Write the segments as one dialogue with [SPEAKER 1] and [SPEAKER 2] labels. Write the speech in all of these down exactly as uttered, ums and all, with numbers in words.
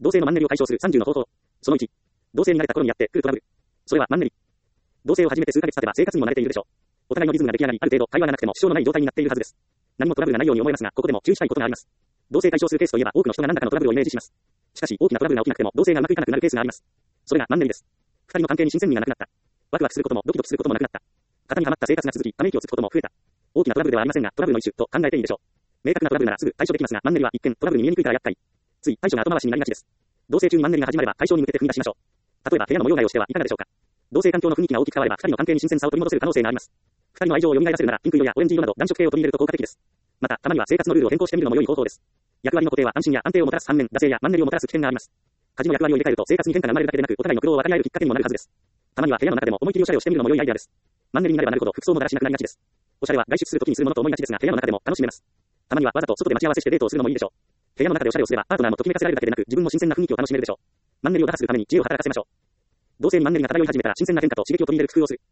[SPEAKER 1] 同性のマンネリを解消するさんじゅうの方法。そのいち。同性に慣れた頃にやってくるトラブル。それはマンネリ。同性を始めて数ヶ月経てば生活にも慣れているでしょう。お互いのリズムが出来上がり、ある程度会話がなくても支障のない状態になっているはずです。何もトラブルがないように思えますが、ここでも注意したいことがあります。同性解消するケースといえば多くの人が何らかのトラブルをイメージします。しかし大きなトラブルが起きなくても同性がうまくいかなくなるケースがあります。それがマンネリです。二人の関係に新鮮味がなくなった。ワクワクすることもドキドキすることもなくなった。型にはまった生活が続き、ため息をつくことも増えた。大きなトラブルではありませんが、トラブルの一種と考えていいでしょう。明確なトラブルならすぐ対処できますが、マンネリは一見トラブルに見えにくいから厄介。つい対処が後回しになりがちです。同棲中にマンネリが始まれば解消に向けて踏み出しましょう。例えば部屋の模様替えをしてはいかがでしょうか。同性環境の雰囲気が大きく変われば二人の関係に新鮮さを取り戻せる可能性があります。二人の愛情を蘇らせるならピンク色やオレンジ色など暖色系を取り入れると効果的です。また、たまには生活のルールを変更してみるのも良い方法です。役割の固定は安心や安定をもたらす反面、惰性やマンネリをもたらす危険があります。家事の役割を入れ替えると生活に変化が生まれるだけでなく、お互いの苦労を分かり合えるきっかけにもなるはずです。たまには部屋の中でも思い切りおしゃれをしてみるのも良いアイデアです。マンネリになればなるほど服装もだらしなくなりがちです。おしゃれは外出するときにするものと思いがちですが、部屋の中でも楽しめます。たまにはわざと外で待ち合わせしてデートをするのもいいでしょう。部屋の中でおしゃれをすればパートナーもときめかせられるだけでなく、自分も新鮮な雰囲気を楽しめるでしょう。マンネリを打破するために知恵を働かせましょう。同性にマンネリが漂い始めたら新鮮な変化と刺激を取り入れる工夫をする。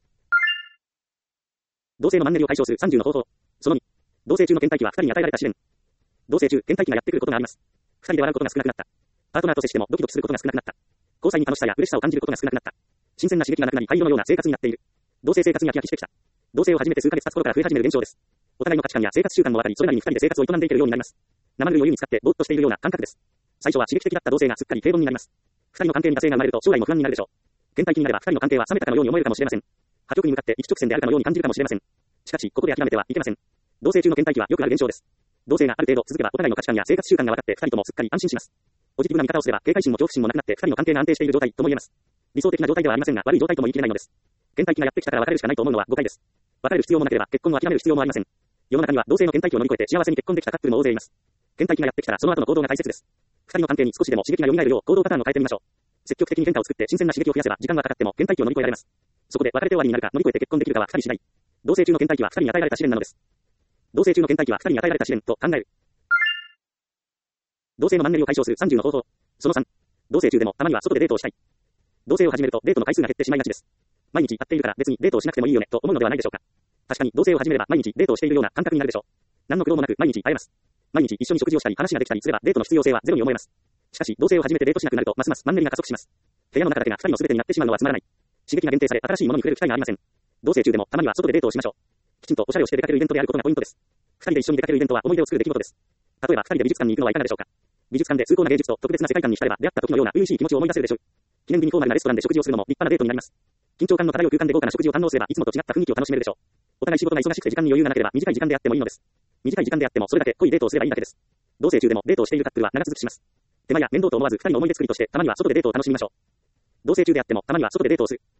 [SPEAKER 1] 同性のマンネリを解消するさんじゅうの方法。そのに。同性中の倦怠期は二人に与えられた試練。同性中、倦怠期がやってくることがあります。二人で笑うことが少なくなった。パートナーと接してもドキドキすることが少なくなった。交際に楽しさや嬉しさを感じることが少なくなった。新鮮な刺激がなくなり灰色のような生活になっている。同性生活に飽き飽きしてきた。同性を始めて数ヶ月経つ頃から増え始める現象です。お互いの価値観や生活習慣も分かり、それなりに二人で生活を営んでいけるようになります。生ぬるいを湯に使ってぼーっとしているような感覚です。最初は刺激的だった同性がすっかり平凡になります。二人の関係に惰性が生まれると将来も不安になるでしょう。倦怠期になれば二人の関係は冷めたかのように思えるかもしれません。破局に向かって一直線であるかのように感じるかもしれません。しかし、ここで諦めてはいけません。同性中の倦怠期はよくある現象です。同性がある程度続けばお互いの価値観や生活習慣が分かって二人ともすっかり安心します。ポジティブな見方をすれば警戒心も恐怖心もなくなって二人の関係が安定している状態とも言えます。理想的な状態ではありませんが悪い状態とも言い切れないのです。倦怠期がやってきたから別れるしかないと思うのは誤解です。別れる必要もなければ結婚を諦める必要もありません。世の中には同性の倦怠期を乗り越えて幸せに結婚できたカップルも大勢います。倦怠期がやってきたらその後の行動が大切です。二人の関係に少しでも刺激が蘇るよう行動パターンを変えてみましょう。積極的に変化を作って新鮮な刺激を増やせば時間がかかっても倦怠期を乗り越えられます。そこで別れて終わりになるか乗り越えて結婚できるかは二人次第。同性中の倦怠期は二人に与えられた試練なのです。同性中の倦怠期は二人に与えられた試練と考える。同性のマンネリを解消するさんじゅうの方法。そのさん。同性中でもたまには外でデートをしたい。同性を始めるとデートの回数が減ってしまいがちです。毎日会っているから別にデートをしなくてもいいよねと思うのではないでしょうか。確かに同性を始めれば毎日デートをしているような感覚になるでしょう。何の苦労もなく毎日会えます。毎日一緒に食事をしたり話ができたりすればデートの必要性はゼロに思えます。しかし同性を始めてデートしなくなるとますますマンネリが加速します。部屋の中だけが二人の全てになってしまうのはつまらない。刺激が限定され新しいものに触れる機会がありません。同性中でもたまには外でデートをしましょう。きちんとおしゃれをして出かけるイベントであることがポイントです。二人で一緒に出かけるイベントは思い出を作る出来事です。例えば二人で美術館に行くのはいかがでしょうか。美術館で崇高な芸術と特別な世界観に浸れば出会った時のような初々しい気持ちを思い出せるでしょう。記念日にフォーマルなレストランで食事をするのも立派なデートになります。緊張感の漂う空間で豪華な食事を堪能すればいつもと違った雰囲気を楽しめるでしょう。お互い仕事が忙しくて時間に余裕がなければ短い時間であってもいいのです。短い時間であってもそれだけ濃いデートをすればいいだけです。同性中でもデートをしているカップルは長続きします。手間や面倒と思わず二人の思い出作りとしてたまには外でデートを楽しみましょう。同性中であってもたまには外でデートをする。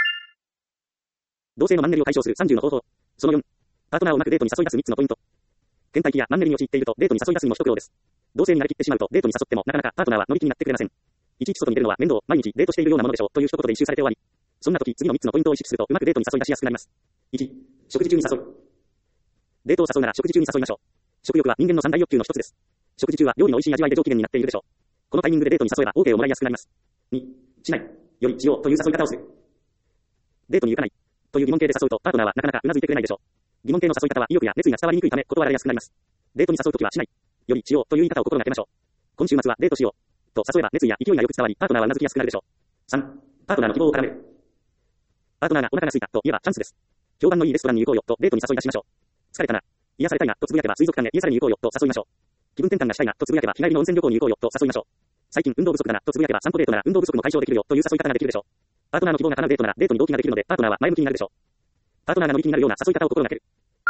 [SPEAKER 1] 同性のマンネリを解消するさんじゅうの方法。そのよん。パートナーをうまくデートに誘い出すみっつのポイント。倦怠期やマンネリに陥っているとデートに誘い出すにも一苦労です。同性になりきってしまうとデートに誘ってもなかなかパートナーは乗り気になってくれません。いちいち外に出るのは面倒、毎日デートしているようなものでしょうという一言で一周されて終わり。そんな時次のみっつのポイントを意識するとうまくデートに誘い出しやすくなります。いち. 食事中に誘う。デートを誘うなら食事中に誘いましょう。食欲は人間の三大欲求の一つです。食事中は料理の美味しい味わいで上機嫌になっているでしょう。このタイミングでデートに誘えば OK をもらいやすくなります。に. しないよりしようという誘い方をする。デートに行かないという疑問形で誘うとパートナーはなかなかうなずいてくれないでしょう。疑問形の誘い方は意欲や熱意が伝わりにくいため断られやすくなります。デートに誘うときはしないよりしようという言い方を心がけましょう。今週末はデートしようと誘えば熱意や勢いがよく伝わりパートナーはうなずきやすくなるでしょう。さん. パートナーの希望を絡める。パートナーがお腹が空いたと言えばチャンスです。評判のいいレストランに行こうよとデートに誘い出しましょう。疲れたな。癒されたいなとつぶやけば水族館へ癒されに行こうよと誘いましょう。気分転換がしたいなとつぶやけば日帰りの温泉旅行に行こうよと誘いましょう。最近運動不足だなとつぶやけば散歩デートなら運動不足も解消できるよという誘い方ができるでしょう。パートナーの希望が叶うデートならデートに動機ができるのでパートナーは前向きになるでしょう。パートナーが乗り気になるような誘い方を心がける。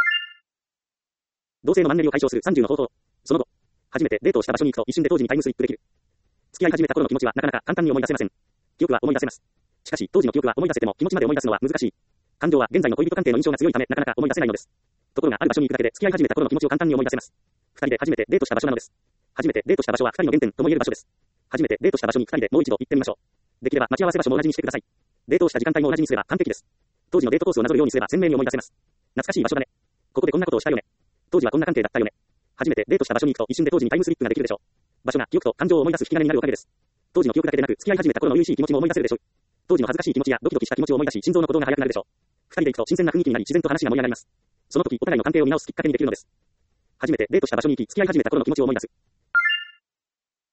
[SPEAKER 1] 同性のマンネリを解消するさんじゅうの方法。その後、初めてデートをした場所に行くと一瞬で当時にタイムスリップできる。付き合い始めた頃の気持ちはなかなか簡単に思い出せません。記憶は思い出せます。しかし当時の記憶は思い出せても気持ちまで思い出すのは難しい。感情は現在の恋人関係の印象が強いためなかなか思い出せないのです。ところがある場所に行くだけで付き合い始めた頃の気持ちを簡単に思い出せます。二人で初めてデートした場所なのです。初めてデートした場所は二人の原点とも言える場所です。初めてデートした場所に二人でもう一度行ってみましょう。できれば待ち合わせ場所も同じにしてください。デートをした時間帯も同じにすれば完璧です。当時のデートコースをなぞるようにすれば鮮明に思い出せます。懐かしい場所だね。ここでこんなことをしたよね。当時はこんな関係だったよね。初めてデートした場所に行くと一瞬で当時にタイムスリップができるでしょう。場所が記憶と感情を思い出す引き金になるおかげです。当時の記憶だけでなく付き合い始めた頃の優しい気持ちも思い出せるでしょう。当時の恥ずかしい気持ちやドキドキした気持ちを思い出し心臓の鼓動が速くなるでしょう。二人で行くと新鮮な雰囲気になり自然と話が盛り上がります。その時お互いの関係を見直すきっかけにできるのです。初めてデートした場所に行き付き合い始めた頃の気持ちを思い出す。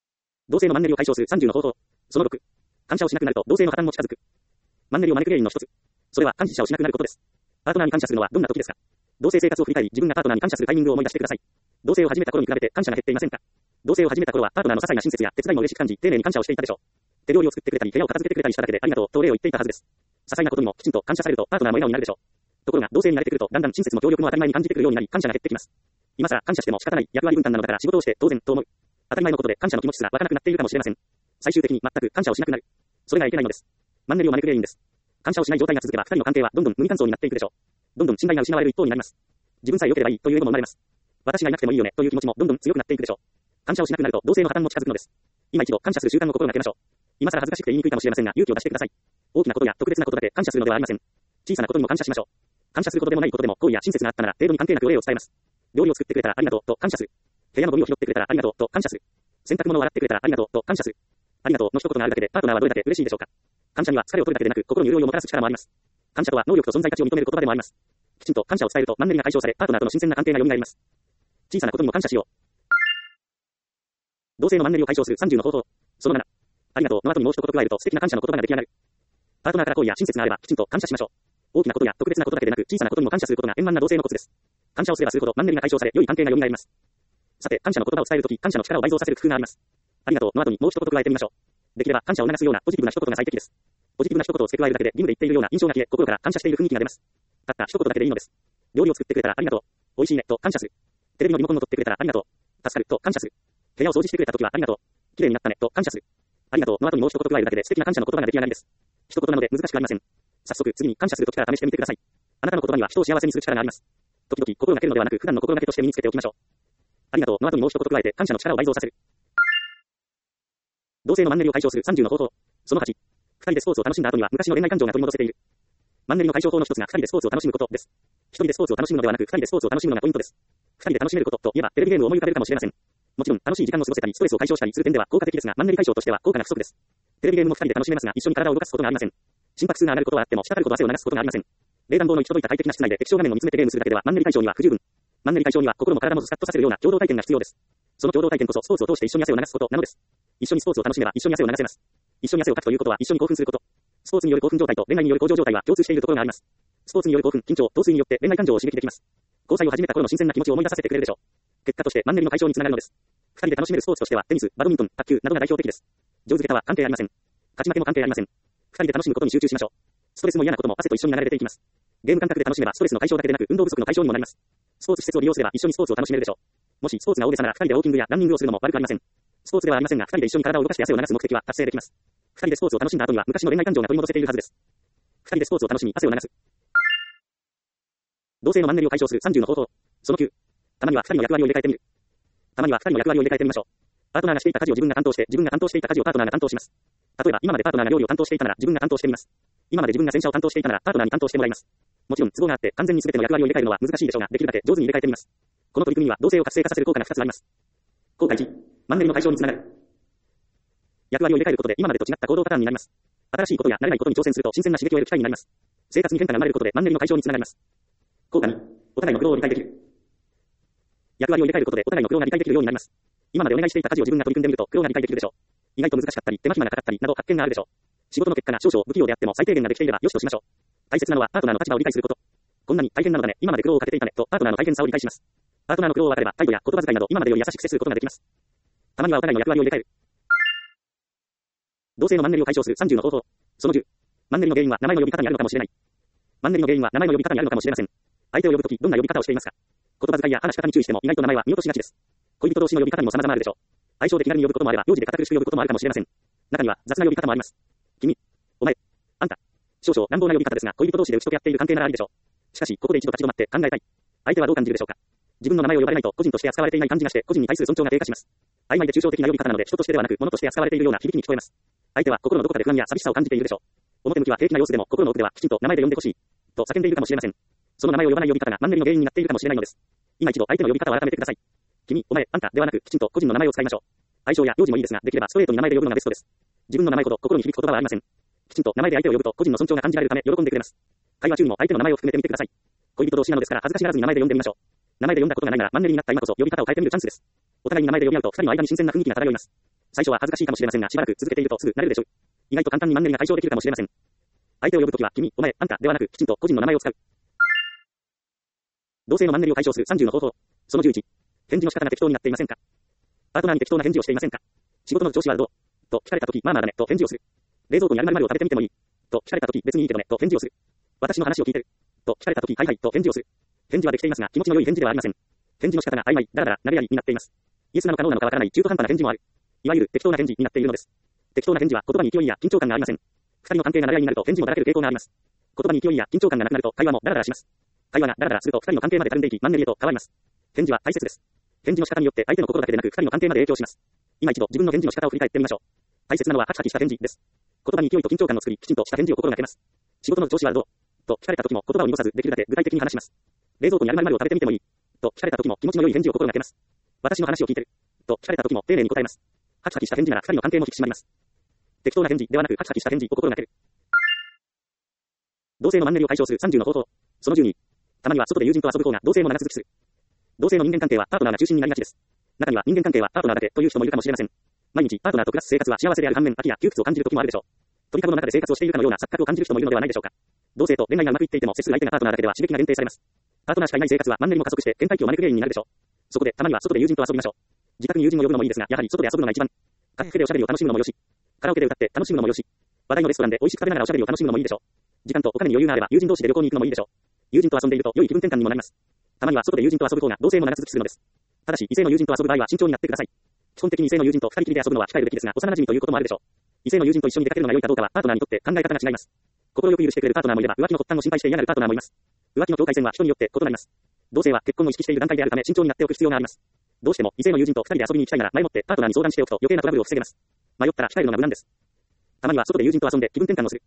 [SPEAKER 1] 同性のマンネリを解消するさんじゅうの方法。そのろく。感謝をしなくなると同性の破綻も近づく。マンネリを招く原因の一つ。それは感謝をしなくなることです。パートナーに感謝するのはどんな時ですか？同性生活を振り返り、自分がパートナーに感謝するタイミングを思い出してください。同性を始めた頃に比べて感謝が減っていませんか？同性を始めた頃はパートナーの些細な親切や手伝いも嬉しく感じ、丁寧に感謝をしていたでしょう。手料理を作ってくれたり、部屋を片付けてくれたりしただけでありがとうと礼を言っていたはずです。些細なことにもきちんと感謝されるとパートナーも笑顔になるでしょう。ところが同性に慣れてくるとだんだん親切も協力も当たり前に感じてくるようになり、感謝が減ってきます。今更感謝しても仕方ない役割分担なのだから仕事をして当然と思う。当たり前のことで感謝の気持ちすら湧かなくなっているかもしれません。最終的に全く感謝をしなくなる。それがいけないのです。マンネリを招く原因です。感謝をしない状態が続けば二人の関係はどんどん無理感想になっていくでしょう。どんどん信頼が失われる一方になります。自分さえ良ければいいというエゴも生まれます。私がいなくてもいいよねという気持ちもどんどん強くなっていくでしょう。感謝をしなくなると同性の破綻も近づくのです。今一度感謝する習慣を心がけましょう。今更恥ずかしくて言いにくいかもしれませんが勇気を出してください。大きなことや特別なことだけ感謝するのではありません。小さなことにも感謝しましょう。感謝することでもないことでも好意や親切があったなら程度に関係なくお礼を伝えます。料理を作ってくれたらありがとうと感謝する。部屋のゴミを拾ってくれたらありがとうと感謝する。洗濯物を洗ってくれたらありがとうと感謝する。ありがとうの一言があるだけでパートナーはどれだけ嬉しいでしょうか。感謝には疲れを取るだけでなく心に潤いをもたらす力もあります。感謝とは能力と存在価値を認める言葉でもあります。きちんと感謝を伝えるとマンネリが解消されパートナーとの新鮮な関係が蘇ります。小さなことにも感謝しよう。同性のマンネリを解消するさんじゅうの方法。そのなな。ありがとうの後にもう一言加えると素敵な感謝の言葉が出来上がる。パートナーから好意や親切があればきちんと感謝しましょう。大きなことや特別なことだけでなく小さなことにも感謝することが円満な同性のコツです。感謝をすればするほどマンネリが解消され良い関係が蘇ります。さて感謝の言葉を伝えるとき感謝の力を倍増させる工夫があります。ありがとうの後にもう一言加えてみましょう。できれば感謝を促すようなポジティブな一言が最適です。ポジティブな一言を付け加えるだけで義務で言っているような印象が消え心から感謝している雰囲気が出ます。たった一言だけでいいのです。料理を作ってくれたらありがとう。美味しいねと感謝する。テレビのリモコンを取ってくれたらありがとう。助かると感謝する。部屋を掃除してくれたときはありがとう。綺麗になったねと感謝する。ありがとうの後にもう一言加えるだけで素敵な感謝の言葉が出来上がりです。一言なので難しくありません。早速次に感謝するときから試してみてください。あなたの言葉には人を幸せにする力があります。時々心がけるのではなく普段の心がけとして身につけておきましょう。ありがとうの後にもう一言加えて感謝の力を倍増させる。同性のマンネリを解消するさんじゅうの方法。そのはち。二人でスポーツを楽しんだ後には昔の恋愛感情が取り戻せている。マンネリの解消法の一つが二人でスポーツを楽しむことです。一人でスポーツを楽しむのではなく二人でスポーツを楽しむのがポイントです。二人で楽しめることといえばテレビゲームを思い浮かべるかもしれません。もちろん楽しい時間を過ごせたりストレスを解消したりする点では効果的ですがマンネリ解消としては効果が不足です。テレビゲームも二人で楽しめますが一緒に体を動かすことがありません。心拍数が上がることはあっても滴ること汗を流すことがありません。冷暖房の行き届いた快適な室内で液晶画面を見つめてゲームするだけではマンネリ解消には不十分。マンネリ解消には心も体もスカッとさせるような共同体験が必要です。その共同体験こそスポーツを通して一緒に汗を流すことなのです。一緒にスポーツを楽しめば一緒に汗を流せます。一緒に汗をかくということは一緒に興奮すること。スポーツによる興奮状態と恋愛による向上状態は共通しているところがあります。スポーツによる興奮、緊張、陶酔によって恋愛感情を刺激できます。交際を始めた頃の新鮮な気持ちを思い出させてくれるでしょう。結果としてマンネリの解消につながるのです。二人で楽しめるスポーツとしてはテニス、バドミントン、卓球などが代表的です。上手下手は関係ありません。勝ち負けも関係ありません。二人で楽しむことに集中しましょう。ストレスも嫌なことも汗と一緒に流れ出ていきます。ゲーム感覚で楽しめばストレスの解消だけでなく運動不足の解消にもなります。スポーツ施設を利用すれば一緒にスポーツを楽しめるでしょう。もしスポーツが大げさなら二人でウォーキングやランニングをするのも悪くありません。スポーツではありませんが二人で一緒に体を動かして汗を流す目的は達成できます。二人でスポーツを楽しんだ後には昔の恋愛感情が取り戻せているはずです。二人でスポーツを楽しみ汗を流す。同性のマンネリを解消するさんじゅうの方法。そのきゅう。たまには二人の役割を入れ替えてみる。たまには二人の役割を入れ替えてみましょう。パートナーがしていた家事を自分が担当して、自分が担当していた家事をパートナーが担当します。例えば今までパートナーが料理を担当していたなら自分が担当してみます。今まで自分が洗車を担当していたならパートナーに担当してもらいます。もちろん都合があって完全に全ての役割を入れ替えるのは難しいでしょうが、できるだけ上手に入れ替えてみます。この取り組みには同性を活性化させる効果がふたつあります。効果いち、マンネリの解消につながる。役割を入れ替えることで今までと違った行動パターンになります。新しいことや慣れないことに挑戦すると新鮮な刺激を得る機会になります。生活に変化が生まれることでマンネリの解消につながります。効果に、お互いの苦労を理解できる。役割を入れ替えることでお互いの苦労が理解できるようになります。今までお願いしていた家事を自分が取り組んでみると苦労が理解できるでしょう。意外と難しかったり手間暇がかかったりなど発見があるでしょう。仕事の結果が少々不器用であっても最低限ができていればよしとしましょう。大切なのはパートナーの立場を理解すること。こんなに大変なのだね、今まで苦労をかけていたねとパートナーの大変さを理解します。パートナーの苦労を分かれば態度や言葉遣いなど今までより優しく接することができます。たまにはお互いの役割を入れ替える。同性のマンネリを解消するさんじゅうの方法。そのじゅう。マンネリの原因は名前の呼び方にあるのかもしれない。マンネリの原因は名前の呼び方にあるのかもしれません。相手を呼ぶときどんな呼び方をしていますか？言葉遣いや話し方に注意しても意外と名前は見落としがちです。恋人同士の呼び方にも様々あるでしょう。相性で気軽に呼ぶこともあれば用事で堅苦しく呼ぶこともあるかもしれません。中には雑な呼び方もあります。君、お前、あんた。少々乱暴な呼び方ですが恋人同士で打ち解け合っている関係ならありでしょう。しかしここで一度立ち止まって考えたい。相手はどう感じるでしょうか。自分の名前を呼ばれないと個人として扱われていない感じがして個人に対する尊重が低下します。曖昧で抽象的な呼び方なので人としてではなく物として扱われているような響きに聞こえます。相手は心のどこかで不安や寂しさを感じているでしょう。表向きは平気な様子でも心の奥ではきちんと名前で呼んでほしいと叫んでいるかもしれません。その名前を呼ばない呼び方がマンネリの原因になっているかもしれないのです。今一度相手の呼び方を改めてください。君、お前、あんたではなくきちんと個人の名前を使いましょう。愛称や幼児もいいですが、できればストレートに名前で呼ぶのがベストです。自分の名前ほど心に響く言葉はありません。きちんと名前で相手を呼ぶと個人の尊重が感じられるため喜んでくれます。会話中にも相手の名前を含めてみてください。恋人同士なのですから恥ずかしがらずに名前で呼んでみましょう。名前で呼んだことがないならマンネリになった今こそ呼び方を変えてみるチャンスです。お互いに名前で呼び合うと二人の間に新鮮な雰囲気が漂います。 最初は恥ずかしいかもしれませんが、しばらく続けているとすぐ慣れるでしょう。意外と簡単にマンネリが解消できるかもしれません。相手を呼ぶときは、君、お前、あんたではなく、きちんと個人の名前を使う。同性のマンネリを解消するさんじゅうの方法。そのじゅういち。返事の仕方が適当になっていませんか？パートナーに適当な返事をしていませんか？仕事の調子はどうと聞かれたとき、まあまあだね、と返事をする。冷蔵庫にある〇〇を食べてみてもいいと聞かれたとき、別にいいけどね、と返事をする。私の話を聞いてると聞かれたとき、はいはい、と返事をする。返事はできていますが、気持ちの良い返事ではありません。返事の仕方が曖昧、だらだら、投げやりになっています。イエスなのかノーなのかわからない中途半端な返事もある。いわゆる適当な返事になっているのです。適当な返事は言葉に勢いや緊張感がありません。二人の関係が長いになると返事もだらける傾向があります。言葉に勢いや緊張感がなくなると会話もダラダラします。会話がダラダラすると二人の関係までたるんでいきマンネリへと変わります。返事は大切です。返事の仕方によって相手の心だけでなく二人の関係まで影響します。今一度自分の返事の仕方を振り返ってみましょう。大切なのはハキハキした返事です。言葉に勢いと緊張感を作り、きちんとした返事を心がけます。仕事の調子はどうと聞かれた時も言葉を濁さずできるだけ具体的に話します。冷蔵庫にある〇〇を食べてみてもいいと聞かれた時も気持ちの良い返事を心がけます。私の話を聞いてると聞かれた時も丁寧に答えます。ハキハキした返事なら二人の関係も引き締まります。適当な返事ではなくハキハキした返事を心がける。同性のマンネリを解消するさんじゅうの方法。そのじゅうに。たまには外で友人と遊ぶ方が同性も長続きする。同性の人間関係はパートナーが中心になりがちです。中には人間関係はパートナーだけという人もいるかもしれません。毎日パートナーと暮らす生活は幸せである反面、飽きや窮屈を感じる時もあるでしょう。鳥かごの中で生活をしているかのような錯覚を感じる人もいるのではないでしょうか。同性と恋愛がうまくいっていても接する相手がパートナーだけでは刺激が限定されます。パートナーしかいない生活はマンネリも加速して倦怠期を招く原因になるでしょう。そこでたまには外で友人と遊びましょう。自宅に友人を呼ぶのもいいですが、やはり外で遊ぶのが一番。カフェでおしゃべりを楽しむのもよし、カラオケで歌って楽しむのもよし、話題のレストランで美味しく食べながらおしゃべりを楽しむのもいいでしょう。時間とお金に余裕があれば友人同士で旅行に行くのもいいでしょう。友人と遊んでいると良い気分転換にもなります。たまには外で友人と遊ぶ方が同性も長続きするのです。ただし異性の友人と遊ぶ場合は慎重になってください。基本的に異性の友人と二人きりで遊ぶのは控えるべきですが、幼馴染ということもあるでしょう。異性の友人と一緒に出かけるのが良いかどうかはパートナーにとって考え方が違います。心よく許してくれるパートナーもいれば、浮気の発端を心配して嫌がるパートナーもいます。浮気の境界線は人によって異なります。同性は結婚を意識している段階であるため慎重になっておく必要があります。どうしても異性の友人と二人で遊びに行きたいなら前もってパートナーに相談しておくと余計なトラブルを防げます。迷ったら控えるのが無難です。たまには外で友人と遊んで気分転換をする。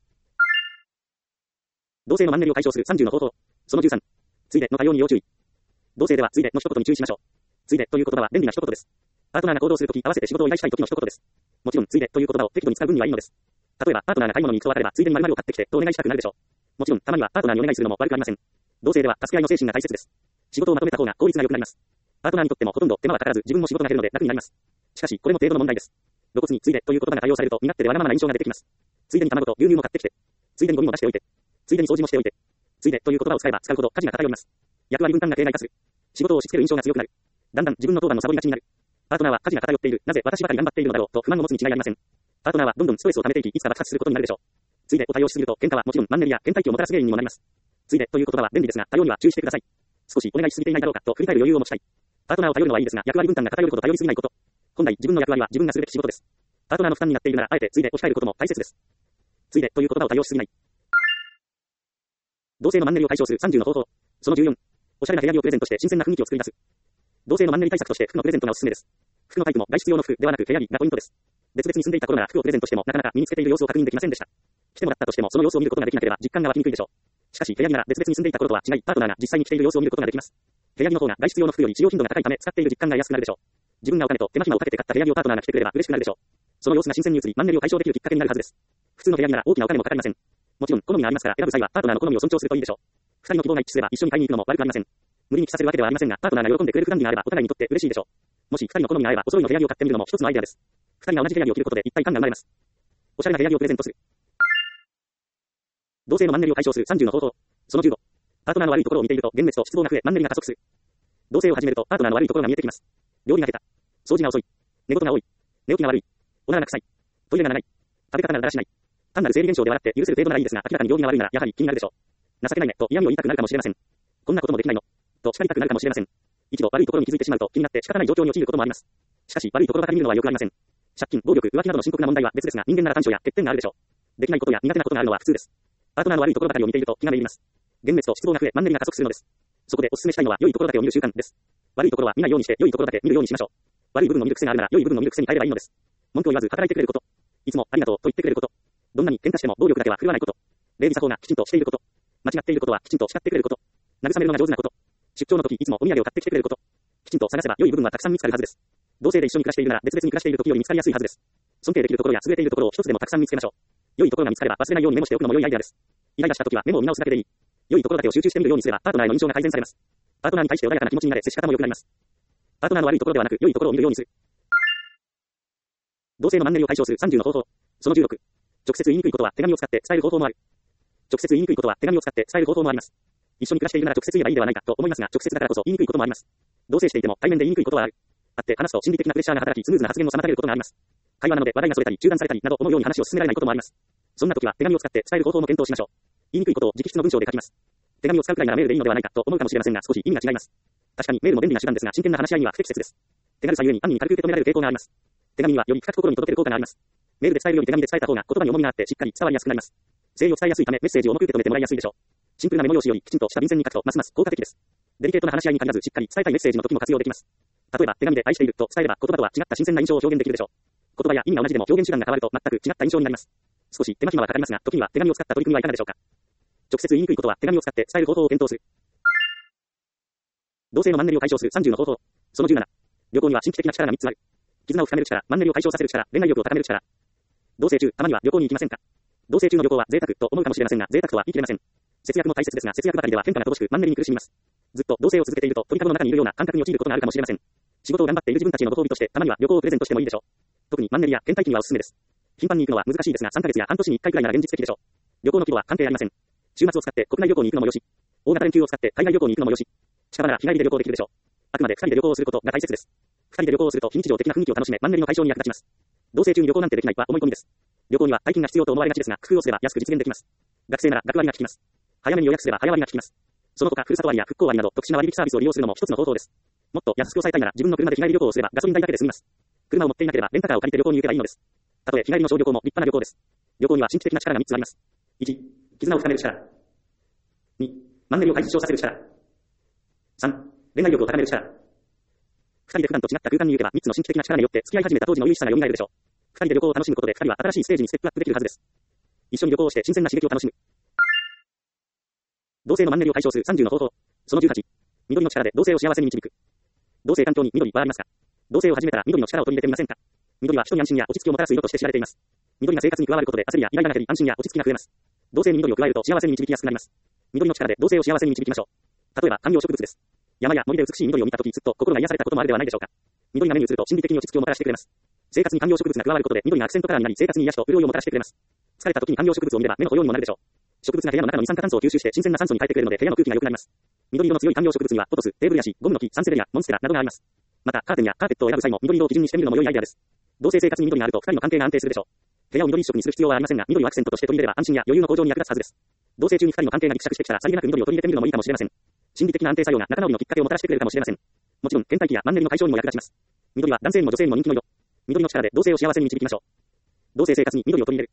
[SPEAKER 1] 同性のマンネリを解消するさんじゅうの方法。そのじゅうさん。ついでの対応に要注意。同性ではついでの一言に注意しましょう。ついでという言葉は便利な一言です。パートナーが行動するとき合わせて仕事を依頼したいときの一言です。もちろんついでという言葉を適度に使う分にはいいのです。例えばパートナーが買い物に行くと分かればついでに〇〇を買ってきてとお願いしたくなるでしょう。もちろんたまにはパートナーにお願いするのも悪くありません。同性では助け合いの精神が大切です。仕事をまとめた方が効率が良くなります。パートナーにとってもほとんど手間はかからず自分も仕事が減るので楽になります。しかしこれも程度の問題です。露骨についでという言葉が対応されると身勝手でわがままな印象が出てきます。ついでに卵と牛乳も買ってきて、ついでにゴミも出しておいて、ついでに掃除もしておいて、ついでという言葉を使えば使うほど家事が偏ります。役割分担が形骸化する。仕事を押し付ける印象が強くなる。だんだん自分の当番もサボりがちになる。パートナーは家事が偏っている。なぜ私ばかり頑張っているのだろうと不満を持つに違いありません。パートナーはどんどんストレスを溜めていき、いつか爆発することになるでしょう。ついでを対応しすぎると喧嘩はもちろんマンネリや倦怠期をもたらす原因にもなります。ついでという言葉は便利ですが、対応には注意してください。少しお願いしすぎていないだろうかと振り返る余裕を持ちたい。パートナーを頼るのはいいですが、役割分担が偏るほど頼りすぎないこと。本来自分の役割は自分がするべき仕事です。パートナーの負担になっているならあえてついでを控えることも大切です。ついでという言葉を対応しすぎない。同性のマンネリを解消するさんじゅうの方法。そのじゅうよん。おしゃれな部屋着をプレゼントして新鮮な雰囲気を作り出す。同性のマンネリ対策として服のプレゼントがおすすめです。服のタイプも外出用の服ではなく部屋着がポイントです。別々に住んでいた頃なら服をプレゼントしてもなかなか身につけている様子を確認できませんでした。着てもらったとしてもその様子を見ることができなければ実感が湧きにくいでしょう。しかし部屋着なら別々に住んでいた頃とは違い、パートナーが実際に着ている様子を見ることができます。部屋着の方が外出用の服より使用頻度が高いため使っている実感が安くなるでしょう。自分がお金と手間暇をかけて買った部屋着をパートナーが着てくれれば嬉しくなるでしょう。その様子が新鮮に映りマンネリを解消できるきっかけになるはずです。普通の部屋着なら大きなお金もかかりません。もちろん好みがありますから選ぶ際はパートナーの好みを尊重するといいでしょう。二人の希望が一致すれば一緒に買いに行くのも悪くありません。無理に着させるわけではありませんが、パートナーが喜んでくれる普段着があればお互いにとって嬉しいでしょう。もし二人の好みが合えばお揃いの部屋着を買ってみるのも一つのアイデアです。二人が同じ部屋着を着ることで一体感が生まれます。おしゃれな部屋着をプレゼントする。同性のマンネリを解消するさんじゅうの方法。そのじゅうご。パートナーの悪いところを見ていると幻滅と失望が増えマンネリが加速する。同性を始めるとパートナーの悪いところが見えてきます。料理が下手。掃除が遅い。寝言が多い。寝起きが悪い。おならが臭い。トイレが長い。食べ方がだらしない。単なる生理現象で笑って許せる程度ならいいですが、明らかに料理が悪いならやはり気になるでしょう。情けないねと嫌味を言いたくなるかもしれません。こんなこともできないのと叱りたくなるかもしれません。一度悪いところに気づいてしまうと気になって仕方ない状況に陥ることもあります。しかし悪いところばかり見るのはよくありません。借金、暴力、浮気などの深刻な問題は別ですが、人間なら短所や欠点があるでしょう。できないことや苦手なことがあるのは普通です。パートナーの悪いところばかりを見ていると気がめいります。幻滅と失望が増えマンネリが加速するのです。そこでお勧めしたいのは良いところだけを見る習慣です。悪いところは見ないようにして良いところだけ見るようにしましょう。悪い部分を見る癖があるなら良い部分を見る癖に変えればいいのです。文句を言わず働いてくれること。いつもありがとうと言ってくれること。どんなに喧嘩しても暴力だけは振るわないこと。礼儀作法がきちんとしていること。間違っていることはきちんと叱ってくれること。慰めるのが上手なこと。出張の時いつもお土産を買ってきてくれること。きちんと探せば良い部分はたくさん見つかるはずです。同性で一緒に暮らしているなら別々に暮らしている時より見つかりやすいはずです。尊敬できるところや優れているところを一つでもたくさん見つけましょう。良いところが見つかれば忘れないようにメモしておくのも良いアイデアです。イライラした時はメモを見直すだけでいい。良いところだけを集中してみるようにすればパートナーへの印象が改善されます。パートナーに対して穏やかな気持ちになれ接し方も良くなります。パートナーの悪いところではなく良いところを見るようにする。 同性のマンネリを解消するさんじゅうの方法。そのじゅうろく。直接言いにくいことは手紙を使って伝える方法もある。直接言いにくいことは手紙を使って伝える方法もあります。一緒に暮らしているなら直接言えばいいではないかと思いますが、直接だからこそ言いにくいこともあります。同棲していても対面で言いにくいことはある。会って話すと心理的なプレッシャーが働き、スムーズな発言を妨げることがあります。会話なので話題がそれたり中断されたりなど思うように話を進められないこともあります。そんな時は手紙を使って伝える方法も検討しましょう。言いにくいことを直筆の文章で書きます。手紙を使うくらいならメールでいいのではないかと思うかもしれませんが、少し意味が違います。確かにメールも便利な手段ですが、真剣な話し合いには不適切です。手軽さゆえに安易に軽く受け止められる傾向があります。手紙にはより深く心に届ける効果があります。メールで伝えるより手紙で伝えた方が言葉に重みがあってしっかり伝わりやすくなります。誠意を伝えやすいためメッセージを重く受け止めてもらいやすいでしょう。シンプルなメモ用紙よりきちんとした便箋に書くとますます効果的です。デリケートな話し合いに限らずしっかり伝えたいメッセージの時も活用できます。例えば手紙で愛していると伝えれば言葉とは違った新鮮な印象を表現できるでしょう。言葉や意味が同じでも表現手段が変わると全く違った印象になります。少し手間暇はかかりますが、時には手紙を使った取り組みはいかがでしょうか。直接言いにくいことは手紙を使って伝える方法を検討する。同性のマンネリを解消するさんじゅうの方法。そのじゅうなな。旅行には神秘的な力がみっつある。絆を深める力、マンネリを解消させる力、恋愛力を高める力。同棲中、たまには旅行に行きませんか。同棲中の旅行は贅沢と思うかもしれませんが、贅沢とは言い切れません。節約も大切ですが、節約ばかりでは変化が乏しくマンネリに苦しみます。ずっと同棲を続けていると鳥かごの中にいるような感覚に陥ることがあるかもしれません。仕事を頑張っている自分たちへのご褒美としてたまには旅行をプレゼントしてもいいでしょう。特にマンネリや倦怠期にはおすすめです。頻繁に行くのは難しいですが、さんかげつや半年にいっかいくらいなら現実的でしょう。旅行の規模は関係ありません。週末を使って国内旅行に行くのもよし、大型連休を使って海外旅行に行くのもよし、近場なら日帰りで旅行できるでしょう。あくまでふたりで旅行をすることが大切です。ふたりで旅行をすると非日常的な雰囲気を楽しめ、マンネリの解消に役立ちます。同棲中に旅行なんてできないは思い込みです。旅行には大金が必要と思われがちですが、工夫をすれば安く実現できます。学生なら学割が効きます。早めに予約すれば早割が効きます。その他、ふるさと割や復興割など特殊な割引サービスを利用するのも一つの方法です。もっと安く抑えたいなら自分の車で日帰り旅行をすればガソリン代だけで済みます。車を持っていなければレンタカーを借りて旅行に行けばいいのです。たとえ日帰りの小旅行も立派な旅行です。旅行には神秘的な力がみっつあります。いち、絆を深める力。に、マンネリを解消させる力。さん、恋愛力を高める力。ふたりで普段と違った空間に行けばみっつの神秘的な力によって付き合い始めた当時の初々しさが蘇るでしょう。ふたりで旅行を楽しむことでふたりは新しいステージにステップアップできるはずです。一緒に旅行をして新鮮な刺激を楽しむ。同性のマンネリを解消するさんじゅうの方法。そのじゅうはち。緑の力で同性を幸せに導く。同性環境に緑はありますか。同性を始めたら緑の力を取り入れてみませんか。緑は人に安心や落ち着きをもたらす色として知られています。緑が生活に加わることで焦りやイライラが減り安心や落ち着きが増えます。同性に緑を加えると幸せに導きやすくなります。緑の力で同性を幸せに導きましょう。例えば観葉植物です。山や森で美しい緑を見たときずっと心が癒されたこともあるではないでしょうか。緑が目に映ると心理的に落ち着きをもたらしてくれます。生活に観葉植物が加わることで緑がアクセントカラーになり生活に癒しと潤いをもたらしてくれます。疲れた時に観葉植物を見れば目の保養にもなるでしょう。植物が部屋の中の二酸化炭素を吸収して新鮮な酸素に変えてくれるので部屋の空気が良くなります。緑色の強い観葉植物にはポトス、テーブルヤシ、ゴムの木、サンセベリア、モンステラなどがあります。またカーテンやカーペットを選ぶ際も緑色を基準にしてみるのも良いアイデアです。同性生活に緑があるとふたりの関係が安定するでしょう。部屋を緑一色にする必要はありませんが、緑をアクセントとして取り入れれば安心や余裕の向上に役立つはずです。同棲中にふたりの関係がギクシャクしてきたらさりげなく緑を取り入れてみるのもいいかもしれません。心理的な安定作用が仲直りのきっかけをもたらしてくれるかもしれません。もちろん倦怠期やマンネリの解消にも役立ちます。緑は男性にも女性にも人気の色。緑の力で同性を幸せに導きましょう。同性生活に緑を取り入れる。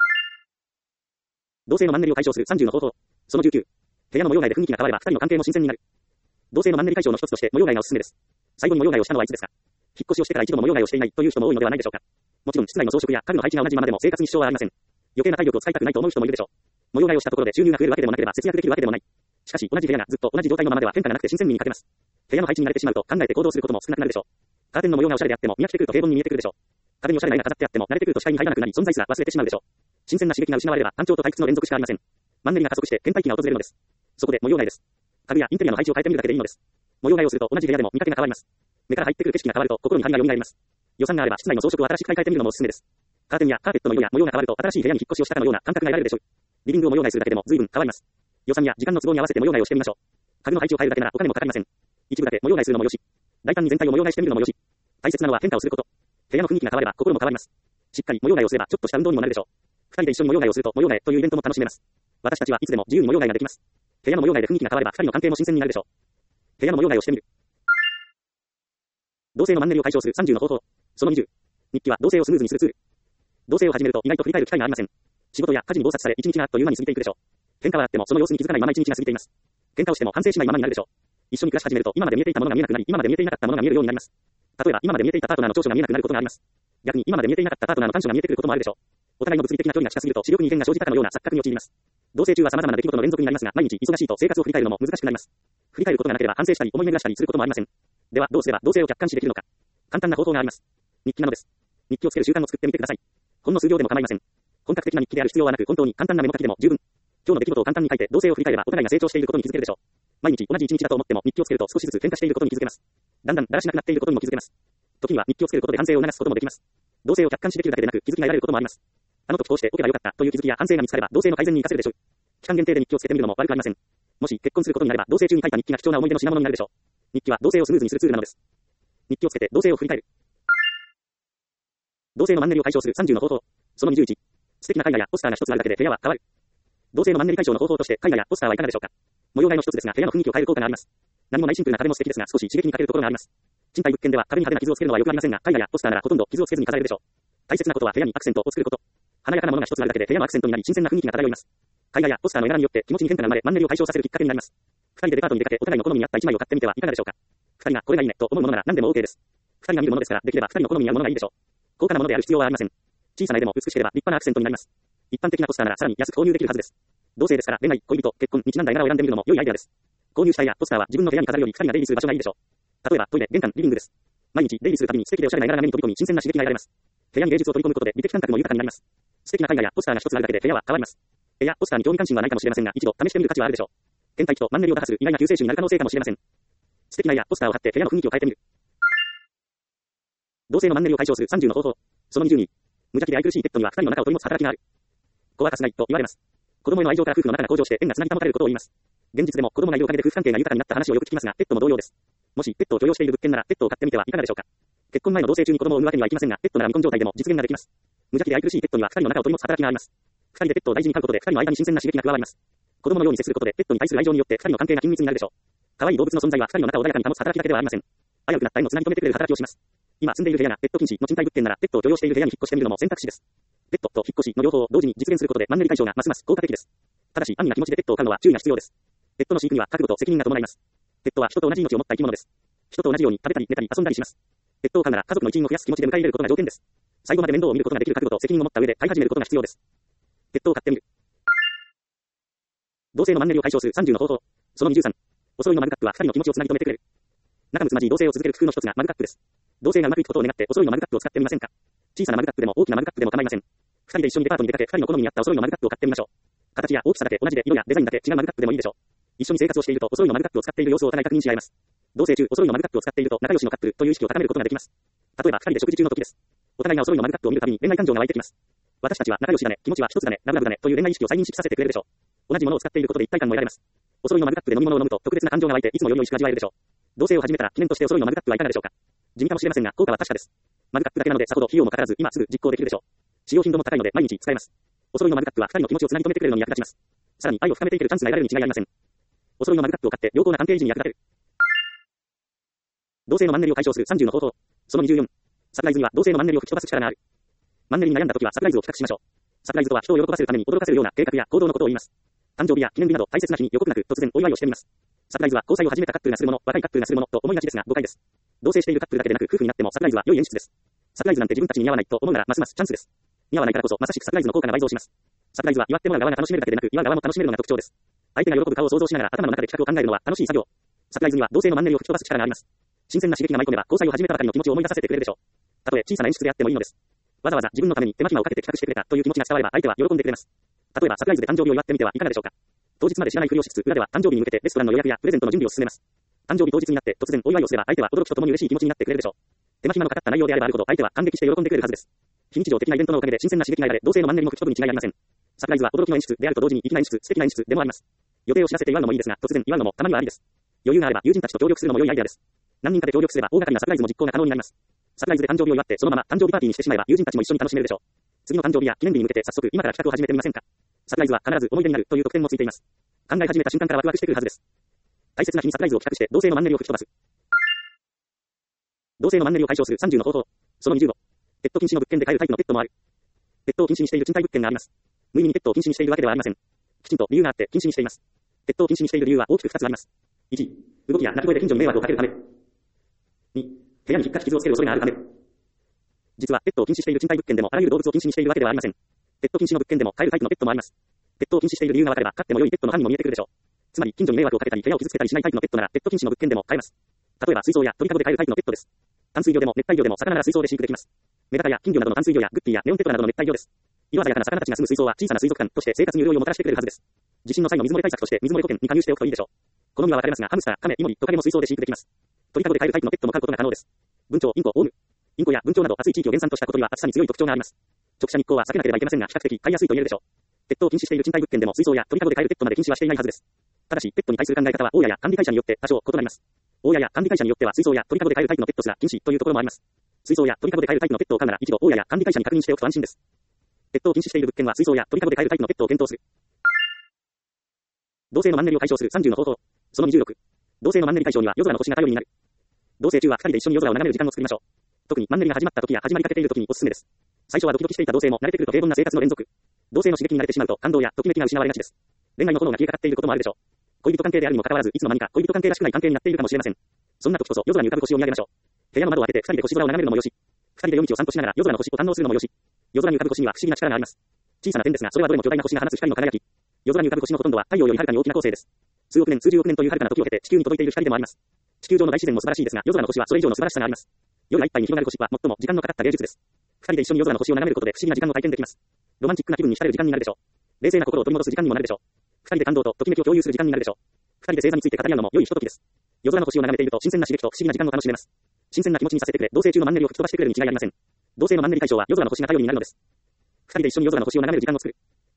[SPEAKER 1] 同性のマンネリを解消するさんじゅうの方法。そのじゅうきゅう。部屋の模様替えで雰囲気が変わればふたりの関係も新鮮になる。同性のマンネリ解消の一つとして模様替えがおすすめです。最後に模様替えをしたのはいつですか。引っ越しをしてから一度も模様替えをしていないという人も多いのではないでしょうか。もちろん室内の装飾や家具の配置が同じままでも生活に支障はありません。余計な体力を使いたくないと思う人もいるでしょう。模様替えをしたところで収入が増えるわけでもなければ節約できるわけでもない。しかし同じ部屋がずっと同じ状態のままでは変化がなくて新鮮味に欠けます。部屋の配置に慣れてしまうと考えて行動することも少なくなるでしょう。カーテンの模様がおしゃれであっても見飽きてくると平凡に見えてくるでしょう。壁におしゃれな絵が飾ってあっても慣れてくると視界に入らなくなり存在すら忘れてしまうでしょう。新鮮な刺激が失われれば単調と退屈の連続しかありません。マンネリが加速して倦怠期が訪れるのです。そこで模様替えです。家具やインテリアの配置を変えてみるだけでいいのです。模様替えをすると同じ部屋でも見かけが変わります。目から入ってくる景色が変わると心に張りが蘇ります。予算があれば室内の装飾を新しく買い替えてみるのもおすすめです。カーテンやカーペットの色や模様が変わると新しい部屋に引っ越しをしたかのような感覚が得られるでしょう。リビングを模様替えするだけでも随分変わります。予算や時間の都合に合わせて模様替えをしてみましょう。家具の配置を変えるだけならお金もかかりません。一部だけ模様替えするのもよし、大胆に全体を模様替えしてみるのもよし。大切なのは変化をすること。部屋の雰囲気が変われば心も変わります。しっかり模様替えをすればちょっとした運動にもなるでしょう。二人で一緒に模様替えをすると模様替えというイベントも楽しめます。私たちはいつでも自由に模様替えができます。部屋の模様替えで雰囲気が変われば二人の関係も新鮮になるでしょう。部屋の模様替えをしてみる。同性のマンネリを解消するさんじゅうの方法。そのにじゅう。日記は同性をスムーズにするツール。同性を始めると意外と振り返る機会がありません。仕事や家事に忙殺され一日があっという間に過ぎていくでしょう。喧嘩はあってもその様子に気づかないまま一日が過ぎています。喧嘩をしても反省しないままになるでしょう。一緒に暮らし始めると今まで見えていたものが見えなくなり、今まで見えていなかったものが見えるようになります。例えば今まで見えていたパートナーの長所が見えなくなることがあります。逆に今まで見えていなかったパートナーの短所が見えてくることもあるでしょう。お互いの物理的な距離が近すぎると視力に異変が生じたかのような錯覚に陥ります。同棲中は様々な出来事の連続になりますが、毎日忙しいと生活を振り返るのも難しくなります。振り返ることがなければ反省したり思い巡らしたりすることもありません。ではどうすれば同性を客観視できるのか。簡単な方法があります。日記なのです。日記をつける習慣を作ってみてください。ほんの数秒でも構いません。本格的な日記である必要はなく、本当に簡単なメモ書きでも十分。今日の出来事を簡単に書いて同性を振り返ればお互いが成長していることに気づけるでしょう。毎日同じ一日だと思っても日記をつけると少しずつ喧嘩していることに気づけます。だんだんだらしなくなっていることにも気づけます。時には日記をつけることで反省を促すこともできます。 同性を客観視できるだけでなく、気づきが得られることもあります。あの時こうしておけばよかったという気づきや反省が見つかれば、同性の改善に活かせるでしょう。期間限定で日記をつけてみるのも悪くありません。もし結婚することになれば、同棲中に書いた日記が貴重な思い出の品物になるでしょう。日記は同棲をスムーズにするツールなのです。日記をつけて同棲を振り返る。同棲のマンネリを解消するさんじゅうの方法。そのにじゅういち。素敵な絵画やポスターが一つあるだけで部屋は変わる。同棲のマンネリ解消の方法として絵画やポスターはいかがでしょうか。模様替えの一つですが、部屋の雰囲気を変える効果があります。何もないシンプルな壁も素敵ですが、少し刺激に欠けるところがあります。賃貸物件では壁に派手な傷をつけるのはよくありませんが、絵画やポスターならほとんど傷をつけずに飾れるでしょう。大切なことは部屋にアクセントを作ること。華やかなものが一つあるだけで部屋のアクセントになり、新鮮な雰囲気が漂います。絵画やポスターの絵柄によって気持ちに変化が生まれ、マンネリを解消させるきっかけになります。二人でデパートに出かけ、お互いの好みに合った一枚を買ってみてはいかがでしょうか。二人がこれがいいねと思うものなら何でも OK です。二人が見るものですから、できれば二人の好みに合うものがいいでしょう。高価なものである必要はありません。小さな絵でも美しければ立派なアクセントになります。一般的なポスターならさらに安く購入できるはずです。同性ですから、恋愛、恋人、結婚にちなんだ絵柄を選んでみるのも良いアイデアです。購入した絵やポスターは自分の部屋に飾るより二人が出入りする場所がいいでしょう。例えばトイレ、玄関、リビングです。毎日出入りするたびに素敵でおしゃれな絵柄が目に飛び込み、新鮮な刺激が得られます。部屋に芸術を取り込むことで美的感覚も豊かになります。素敵な絵画やポスターが一つあるだけで部屋は変わります。絵やポスターに興味関心はないかもしれませんが、一度試してみる価値はあるでしょう。倦怠期とマンネリを打破する意外な救世主になる可能性かもしれません。素敵な絵やポスターを貼って部屋の雰囲気を変えてみる。同性のマンネリを解消するさんじゅうの方法。そのにじゅうに。無邪気で愛くるしいペットには二人の仲を取り持つ働きがある。子はかすがいと言われます。子供への愛情から夫婦の仲が向上して縁がつなぎ保たれることを言います。現実でも子供がいるおかげで夫婦関係が豊かになった話をよく聞きますが、ペットも同様です。もしペットを許容している物件ならペットを飼ってみてはいかがでしょうか。結婚前の同棲中に子供を産むわけにはいきませんが、ペットなら未婚状態でも実現ができます。無邪気で愛くるしいペットには二人の仲を取り持つ働きがあります。二人でペットを大事に飼うことで二人の間に新鮮な刺激が加わります。子供のように接することでペットに対する愛情によって二人の関係が緊密になるでしょう。可愛い動物の存在は二人の仲を穏やかに保つ働きだけではありません。危うくなった縁をつなぎ止めてくれる働きをします。今住んでいる部屋がペット禁止の賃貸物件ならペットを許容している部屋に引っ越してみるのも選択肢です。ペットと引っ越しの両方を同時に実現することでマンネリ解消がますます効果的です。ただし安易な気持ちでペットを飼うのは注意が必要です。ペットの飼育には覚悟と責任が伴います。ペットは人と同じ命を持った生き物です。人と同じように食べたり寝たり遊んだりします。ペットを飼うなら家族の一員を増やす気持ちで迎え入れることが条件です。最後まで面倒を見ることができる覚悟と責任を持った上で飼い始めることが必要です。ペットを飼ってみる。同性のマンネリを解消するさんじゅうの方法。そのにじゅうさん。お揃いのマグカップは二人の気持ちをつなぎ止めてくれる。仲睦まじい同性を続ける工夫の一つがマグカップです。同性がうまくいくことを願ってお揃いのマグカップを使ってみませんか。小さなマグカップでも大きなマグカップでも構いません。二人で一緒にデパートに出かけ、二人の好みに合ったお揃いのマグカップを買ってみましょう。形や大きさだけ同じで色やデザインだけ違うマグカップでもいいでしょう。一緒に生活をしているとお揃いのマグカップを使っている様子をお互い確認し合います。同棲中お揃いのマグカップを使っていると仲良しのカップルという意識を高めることができます。例えば二人で食事中の時です。お互いがお揃いのマグカップを見るたびに恋愛感情が湧いてきます。私たちは仲良しだね、気持ちは一つだね、ラブラブだねという恋愛意識を再認識させてくれるでしょう。同じものを使っていることで一体感も得られます。お揃いのマグカップで飲み物を飲むと特別な感情が湧いていつもより美味しく味わえるでしょう。同棲を始めたら記念としてお揃いのマグカップはいかがでしょうか。地味かもしれませんが効果は確かです。マグカップだけなのでさほど費用もかからず今すぐ実行できるでしょう。使用頻度も高いので毎日使えます。お揃いのマグカップは二人の気持ちをつなぎ止めてくれるのに役立ちます。さらに愛を深めていけるチャンスが得られるに違いありません。お揃いのマグカップを買って良好な関係維持に役立てる。同性のマンネリを解消するさんじゅうの方法。そのにじゅうよん。サプライズには同性のマンネリを吹き飛ばす力がある。マンネリに悩んだ時はサプライズを企画しましょう。サプライズとは人を喜ばせるために驚かせるような計画や行動のことを言います。誕生日や記念日など大切な日に予告なく突然お祝いをしてみます。サプライズは交際を始めたカップルがするもの、若いカップルがするものと思いがちですが誤解です。同棲しているカップルだけでなく夫婦になってもサプライズは良い演出です。サプライズなんて自分たちに似合わないと思うならますますチャンスです。似合わないからこそまさしくサプライズの効果が倍増します。サプライズは祝ってもらう側が楽しめるだけでなく祝う側も楽しめるのが特徴です。相手が喜ぶ顔を想像しながら頭の中で企画を考えるのは楽しい作業。サプライズには同性のマンネリを吹き飛ばす力があります。新鮮な刺激が舞い込めば交際を始めたばかりの気持ちを思い出させてくれるでしょう。たとえ小さな演出であってもいいのです。わざわざ自分のために手間暇をかけて企画してくれたという気持ちが伝われば相手は喜んでくれます。例えばサプライズで誕生日を祝ってみてはいかがでしょうか。当日まで知らないふりをしつつ裏では誕生日に向けてレストランの予約やプレゼントの準備を進めます。誕生日当日になって突然お祝いをすれば相手は驚きとともに嬉しい気持ちになってくれるでしょう。手間暇のかかった内容であればあるほど相手は感激して喜んでくれるはずです。非日常的なイベントのおかげで新鮮な刺激が得られ同性のマンネリも吹き飛ぶに違いありません。サプライズは驚きの演出であると同時に粋な演出、素敵な演出でもあります。予定を知らせて祝うのもいいですが突然祝うのもたまにはありです。余裕があれば友人たちと協力するのも良いアイデアです。何人かで協力すれば大掛かりなサプライズも実行が可能になります。サプライズで誕生日を祝ってそのまま誕生日パーティーにしてしまえば友人たちも一緒に楽しめるでしょう。次の誕生日や記念日に向けて早速今から企画を始めてみませんか。サプライズは必ず思い出になるという特典もついています。考え始めた瞬間からワクワクしてくるはずです。大切な日にサプライズを企画して同性のマンネリを吹き飛ばす。同性のマンネリを解消するさんじゅうの方法。そのにじゅうご。ペット禁止の物件で飼えるタイプのペットもある。ペットを禁止にしている賃貸物件があります。無意味にペットを禁止にしているわけではありません。きちんと理由があって禁止にしています。ペットを禁止にしている理由は大きくふたつあります。いち、動きや鳴き声で近所に迷惑をかけるため。に、部屋に引っかき傷をつける恐れがあるため。実はペットを禁止している賃貸物件でもあらゆる動物を禁止にしているわけではありません。ペット禁止の物件でも飼えるタイプのペットもあります。ペットを禁止している理由が分かれば飼っても良いペットの範囲も見えてくるでしょう。つまり近所に迷惑をかけたり部屋を傷つけたりしないタイプのペットならペット禁止の物件でも飼えます。例えば水槽や鳥かごで飼えるタイプのペットです。淡水魚でも熱帯魚でも魚なら水槽で飼育できます。メダカや金魚などの淡水魚やグッピーやネオンテトラなどの熱帯魚です。色鮮やかな魚たちが住む水槽は小さな水族館として生活に潤いをもたらしてくれるはずです。地震の際の水漏れ対策として水漏れ保険に加入しておくといいでしょう。好みは分かれますがハムスター、カメ、イモリ、トカゲも水槽で飼育できます。鳥かごで飼えるタイプのペットも飼うことが可能です。文鳥、インコ、オウム。 インコや文鳥など暑い地域を原産としたことには暑さに強い特徴があります。直射日光は避けなければいけませんが、比較的飼いやすいと言えるでしょう。ペットを禁止している賃貸物件でも水槽や鳥かごで飼えるペットまで禁止はしていないはずです。ただし、ペットに対する考え方は大家や管理会社によって多少異なります。大家や管理会社によっては水槽や鳥かごで飼えるタイプのペットすら禁止というところもあります。水槽や鳥かごで飼えるタイプのペットを飼うなら一度大家や管理会社に確認しておくと安心です。ペットを禁止している物件は水槽や鳥かごで飼えるタイプのペットを検討する。同性のマンネリを解消するさんじゅうの方法。そのにじゅうろく。同性のマンネリ解消には夜空の星が頼りになる。同棲中はふたりで一緒に夜空を眺める時間を作りましょう。特にマンネリが始まった時や始まりかけている時におすすめです。最初はドキドキしていた同性も慣れてくると平凡な生活の連続。同性の刺激に慣れてしまうと感動やときめきが失われがちです。恋愛の炎が消えかかっていることもあるでしょう。恋人関係であるにもかかわらずいつの間にか恋人関係らしくない関係になっているかもしれません。そんな時こそ夜空に浮かぶ星を見上げましょう。部屋の窓を開けてふたりで星空を眺めるのもよし、ふたりで夜道を散歩しながら夜空の星を堪能するのもよし。夜空に浮かぶ星には不思議な力があります。小さな点ですが、それはどれも巨大な星が放つ光の輝き。夜空に浮かぶ星のほとんどは太陽よりはるかに大きな恒星です。数億年、数十億年という遥かな時を経て地球に届いている光でもあります。地球上の大自然も素晴らしいですが、夜空の星はそれ以上の素晴らしさがあります。夜がいっぱいに広がる星は最も時間のかかった芸術です。ふたりで一緒に夜空の星を眺めることで不思議な時間を体験できます。ロマンチックな気分に浸れる時間になるでしょう。冷静な心を取り戻す時間にもなるでしょう。ふたりで感動とときめきを共有する時間になるでしょう。ふたりで星座について語り合うのも良いひとときです。夜空の星を眺めていると新鮮な刺激と不思議な時間を楽しめます。新鮮な気持ちにさせてくれ、同棲中のマンネリを吹き飛ばしてくれるに違いありません。同棲のマンネリ解消は夜空の星が頼りになるのです。ふたりで一緒に夜空の星を眺める時間を作る。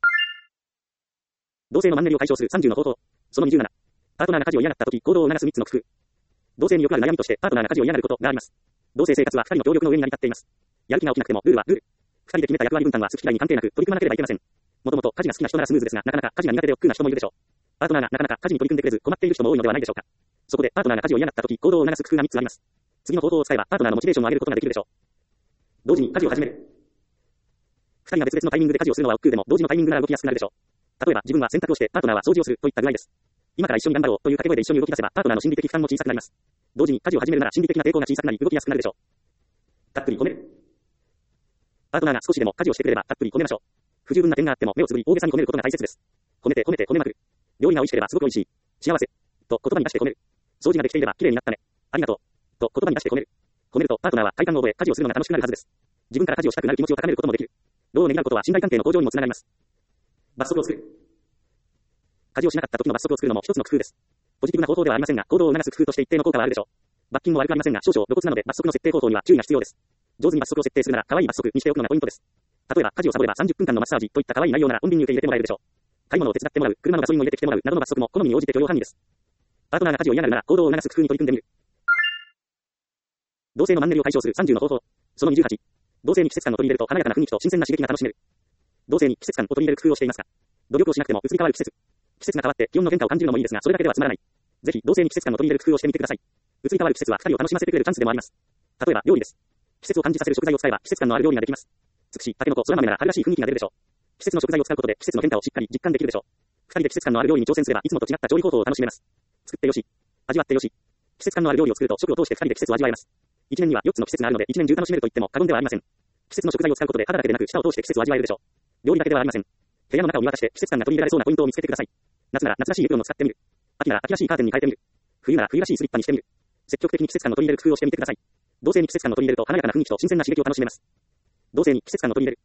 [SPEAKER 1] 同棲のマンネリを解消するさんじゅうの方法。そのにじゅうなな。パートナーが家事を嫌がった時、行動を促すみっつの工夫。同棲によくある悩みとしてパートナーが家事を嫌がることがあります。同棲生活はふたりの協力の上に成り立っています。やる気が起きなくてもルールはルール。ふたりで決めた役割分担は好き嫌いに関係なく取り組まなければいけません。もともと家事が好きな人ならスムーズですが、なかなか家事が苦手で億劫な人もいるでしょう。パートナーがなかなか家事に取り組んでくれず困っている人も多いのではないでしょうか。そこでパートナーが家事を嫌がった時、行動を促す工夫がみっつあります。次の方法を使えばパートナーのモチベーションを上げることができるでしょう。同時に家事を始める。ふたりが別々のタイミングで家事をするのは億劫でも同時のタイミングなら動きやすくなるでしょう。例えば自分は洗濯をしてパートナーは掃除をするといった具合です。今から一緒に頑張ろうという掛け声で一緒に動き出せばパートナーの心理的負担も小さくなります。同時に家事を始めるなら心理的な抵抗が小さくなり動きやすくなるでしょう。たっぷり褒める。パートナーが少しでも家事をしてくれればたっぷり褒めましょう。不十分な点があっても目をつぶり大げさに褒めることが大切です。褒めて褒めて褒めまくる。料理が美味しければすごく美味しい。幸せ。と言葉に出して褒める。掃除ができていれば綺麗になったね。ありがとう。と言葉に出して褒める。褒めるとパートナーは快感を覚え家事をするのが楽しくなるはずです。自分から家事をしたくなる気持ちを高めることもできる。労をねぎらうことは信頼関係の向上にもつながります。罰則を作る。家事をしなかった時の罰則を作るのも一つの工夫です。ポジティブな方法ではありませんが、行動を促す工夫として一定の効果はあるでしょう。罰金も悪くありませんが、少々露骨なので罰則の設定方法には注意が必要です。上手に罰則を設定するなら可愛い罰則にしておくのがポイントです。例えば家事をサボればさんじゅっぷんかんのマッサージといった可愛い内容なら穏便に受け入れてもらえるでしょう。買い物を手伝ってもらう、車のガソリンを入れてきてもらうなどの罰則も好みに応じて許容範囲です。パートナーが家事を嫌がるなら行動を促す工夫に取り組んでみる。同性のマンネリを解消するさんじゅうの方法。そのにじゅうはち。同性に季節感を取り入れると華やかな雰囲気と新鮮な刺激が楽しめる。同性に季節感を取り入れる工夫をしていますか？努力をしなくても移り変わる季節。季節が変わって気温の変化を感じるのもいいですが、それだけではつまらない。ぜひ同性に季節感を取り入れる工夫をしてみてください。移り変わる季節はふたりを楽しませてくれるチャンスでもあります。例えば料理です。季節を感じさせる食材を使えば季節感のある料理ができます。つくし、たけのこ、そら豆なら春らしい雰囲気が出るでしょう。季節の食材を使うことで季節の変化をしっかり実感できるでしょう。ふたりで季節感のある料理に挑戦すればいつもと違った調理方法を楽しめます。作ってよし、味わってよし。季節感のある料理を作ると食を通してふたりで季節を味わえます。いちねんにはよっつの季節があるのでいちねん中楽しめると言っても過言ではありません。季節の食材を使うことで肌だけでなく舌を通して季節を味わえるでしょう。料理だけではありません。部屋の中を見渡して季節感が取り入れられそうなポイントを見つけてください。夏なら夏らしいエプロンを使ってみる。秋なら秋らしいカーテンに変えてみる。冬なら冬らしいスリッパにしてみる。積極的に季節感の取り入れる工夫をしてみてください。同性に季節感の取り入れると華やかな雰囲気と新鮮な刺激を楽しめます。同性に季節感の取り入れる。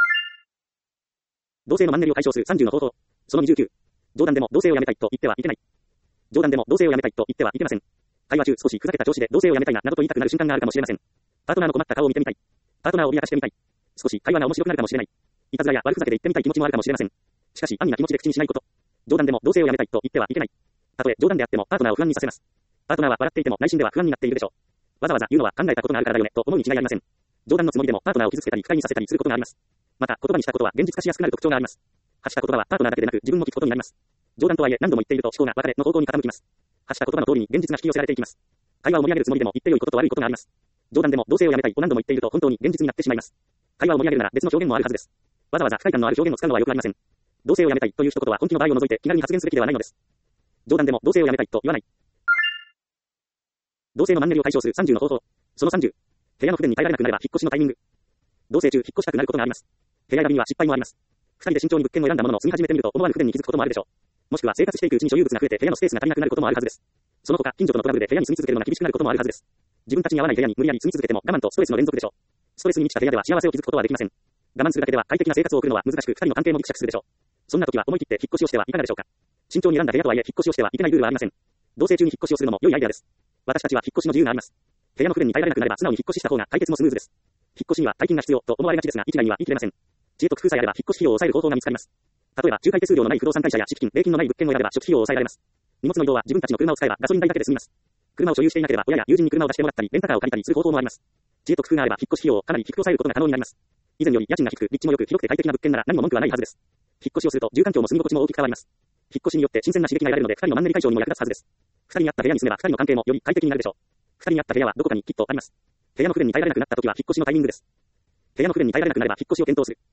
[SPEAKER 1] 同性のマンネリを解消するさんじゅうの方法。そのにじゅうきゅう。冗談でも同性をやめたいと言ってはいけない。冗談でも同性をやめたいと言ってはいけません。会話中少しふざけた調子で同性をやめたいななどと言いたくなる瞬間があるかもしれません。パートナーの困った顔を見てみたい。パートナーを脅かしてみたい。少し会話が面白くなるかもしれない。いたずらや悪ふざけで言ってみたい気持ちもあるかもしれません。しかし安易な気持ちで口にしないこと。冗談でも同性をやめたいと言ってはいけない。たとえ冗談であってもパートナーを不安にさせます。パートナーは笑っていても内心では不安になっているでしょう。わざわざ言うのは考えたことがあるからだよねと思うに違いありません。冗談のつもりでもパートナーを傷つけたり不快にさせたりすることがあります。また言葉にしたことは現実化しやすくなる特徴があります。発した言葉はパートナーだけでなく自分も聞くことになります。冗談とはいえ何度も言っていると思考が別れの方向に傾きます。発した言葉の通りに現実が引き寄せられていきます。会話を盛り上げるつもりでも言って良いことと悪いことがあります。冗談でも同性をやめたいと何度も言っていると本当に現実になってしまいます。会話を盛り上げるなら別の表現もあるはずです。わざわざ不快感のある表現を使うのはよくありません。同性をやめたいという一言は本気の場合を除いて気軽に発言すべきではないのです。冗談でも同性をやめたいと言わない。同性のマンネリを解消するさんじゅうの方法。そのさんじゅう。部屋の不便に耐えられなくなれば引っ越しのタイミング。同棲中引っ越したくなることがあります。部屋選びには失敗もあります。二人で慎重に物件を選んだものの住み始めてみると思わぬ不便に気づくこともあるでしょう。もしくは生活していくうちに所有物が増えて部屋のスペースが足りなくなることもあるはずです。その他近所とのトラブルで部屋に住み続けるのが厳しくなることもあるはずです。自分たちに合わない部屋に無理やり住み続けても我慢とストレスの連続でしょう。ストレスに満ちた部屋では幸せを築くことはできません。我慢するだけでは快適な生活を送るのは難しく二人の関係もギクシャクするでしょう。そんな時は思い切って引っ越しをしてはいかがでしょうか。慎重に選んだ部屋とはいえ引っ越しをしてはいけないルールはありません。同棲中に引っ越しをするのも良いアイデアです。私たちは引っ越しの自由があります。 部屋の不便に耐えられなくなれば素直に引っ越しした方が解決もスムーズです。引っ越しには大金が必要と思われがちですが、一概には言い切れません。知恵と工夫さえあれば引っ越し費用を抑える方法が見つかります。例えば、仲介手数料のない不動産会社や敷金、礼金のない物件を選べば初期費用を抑えられます。荷物の移動は自分たちの車を使えばガソリン代だけで済みます。車を所有していなければ親や友人に車を出してもらったり、レンタカーを借りたりする方法もあります。知恵と工夫があれば引っ越し費用をかなり低く抑えることが可能になります。以前より家賃が低く、立地も良く、広くて快適な物件なら何も文句はないはずです。引っ越しをすると住環境も住み心地も大きく変わります。引っ越しによって新鮮な刺激が得られるので、二人のマンネリ解消にも役立つはずです。二人に合った部屋に住めば二人の関係もより快適になるでしょう。二人に合った部屋はどこかにきっとあります。部屋の不便に耐えられなくなった時は引っ越しのタイミングです。部屋の不便に耐えられなくなれば引っ越しを検討する。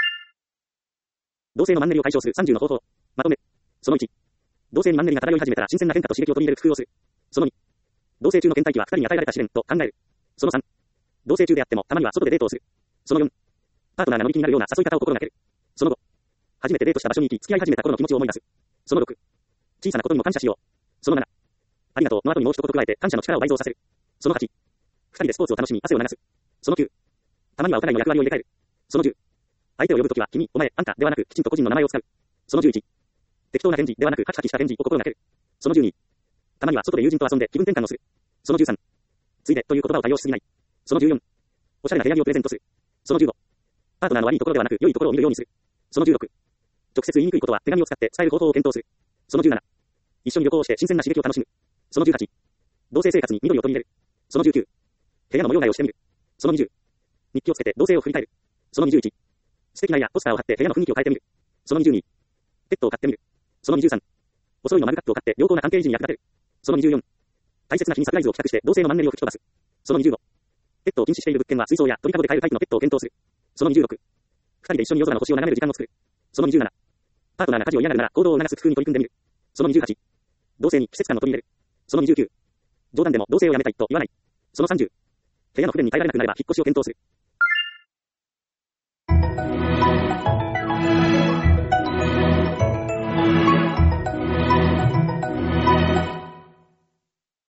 [SPEAKER 1] 同性のマンネリを解消するさんじゅうの方法。まとめ。そのいち。同性にマンネリが漂い始めたら新鮮な変化と刺激を取り入れる工夫をする。そのに。同性中の倦怠期は二人に与えられた試練と考える。そのさん。同性中であってもたまには外でデートをする。そのよん。パートナーが乗り気になるような誘い方を心がける。そのご。初めてデートした場所に行き付き合い始めた頃の気持ちを思い出す。そのろく。小さなことにも感謝しよう。そのなな。ありがとうの後にもう一言加えて感謝の力を倍増させる。そのはち。二人でスポーツを楽しみ汗を流す。そのきゅう。たまにはお互いの役割を入れ替える。そのじゅう。相手を呼ぶときは君、お前、あんたではなくきちんと個人の名前を使う。そのじゅういち。適当な返事ではなくカチカチした返事を心がける。そのじゅうに。たまには外で友人と遊んで気分転換をする。そのじゅうさん。ついでという言葉を多用しすぎない。そのじゅうよん。おしゃれな部屋着をプレゼントする。そのじゅうご。パートナーの悪いところではなく良いところを見るようにする。そのじゅうろく。直接言いにくいことは手紙を使って伝える方法を検討する。そのじゅうなな。一緒に旅行をして新鮮な刺激を楽しむ。そのじゅうはち。同性生活に緑を取り入れる。そのじゅうきゅう。部屋の模様替えをしてみる。そのにじゅう。日記をつけて同性を振り返る。そのにじゅういち。素敵な絵やポスターを貼って部屋の雰囲気を変えてみる。そのにじゅうに。ペットを飼ってみる。そのにじゅうさん。お揃いのマグカップを買って良好な関係維持に役立てる。そのにじゅうよん。大切な日にサプライズを企画して同性のマンネリを吹き飛ばす。そのにじゅうご。ペットを禁止している物件は水槽や鳥かごで飼えるタイプのペットを検討する。そのにじゅうろく。二人で一緒に夜空の星を眺める時間を作る。そのにじゅうなな。パートナーが家事を嫌がるなら行動を促す工夫に取り組んでみる。そのにじゅうはち。同性に季節感を取り入れる。そのにじゅうきゅう。冗談でも同性をやめたいと言わない。そのさんじゅう。部屋の不便に耐えられなくなれば引っ越しを検討する。